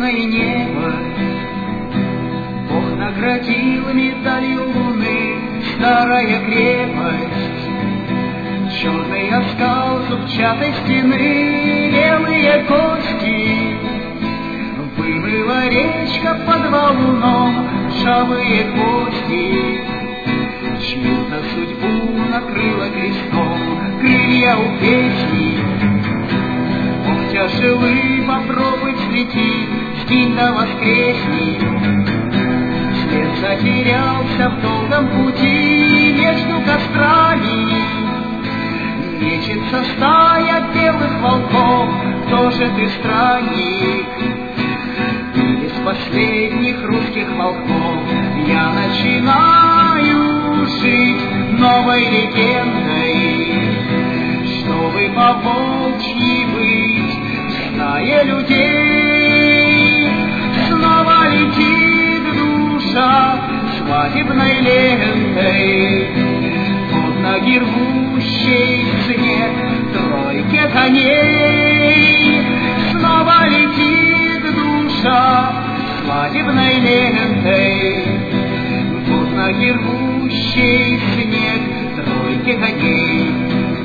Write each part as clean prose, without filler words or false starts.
звездное небо Бог наградил медалью луны. Старая крепость, черный оскал зубчатой стены, белые кости вымыла речка под валуном, ржавые гвозди чью-то судьбу накрыла крестом. Крылья у песни, ох, тяжелы, попробуй взлети, скинь да воскресни. След затерялся в долгом пути между кострами, мечется стая белых волков. Тоже ты странник, или с последних русских волков. Я начинаю жить новой легендой, чтобы по-волчьи быть в стае людей. Снова летит душа свадебной лентой, под ноги рвущей снег тройке коней. Снова летит душа свадебной лентой, под ноги рвущей снег тройке коней.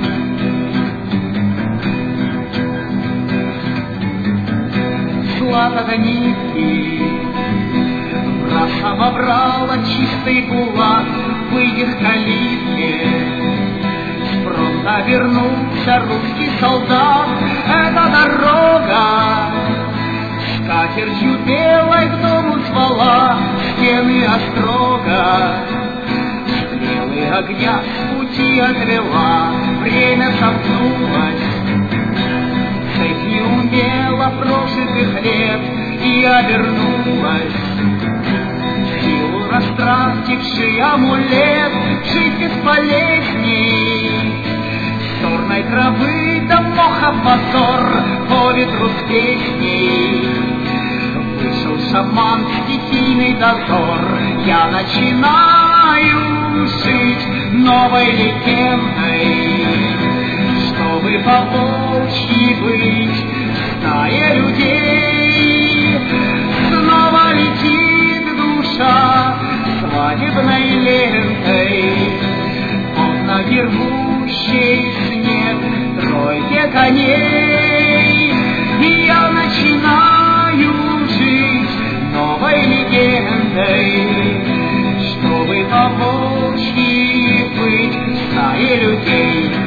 Злато нитки раз обобрала чистый кулак в их калитке. С фронта вернулся русский солдат. Эта дорога с катертью белой к дому звала, стены острога стрелы огня с пути отвела. Время сомкнулось, цепь неумело прожитых лет, и обернулась силу растративший амулет. Жить бесполезней сорной травы до моха позор, по ветру с песней вышел шаман в стихийный дозор. Я начинаю жить новой легендой, чтобы по-волчьи быть в стае людей. Снова летит душа свадебной лентой, под ноги рвущей снег тройке коней. И я начинаю жить новой легендой, чтобы по-волчьи быть в стае людей.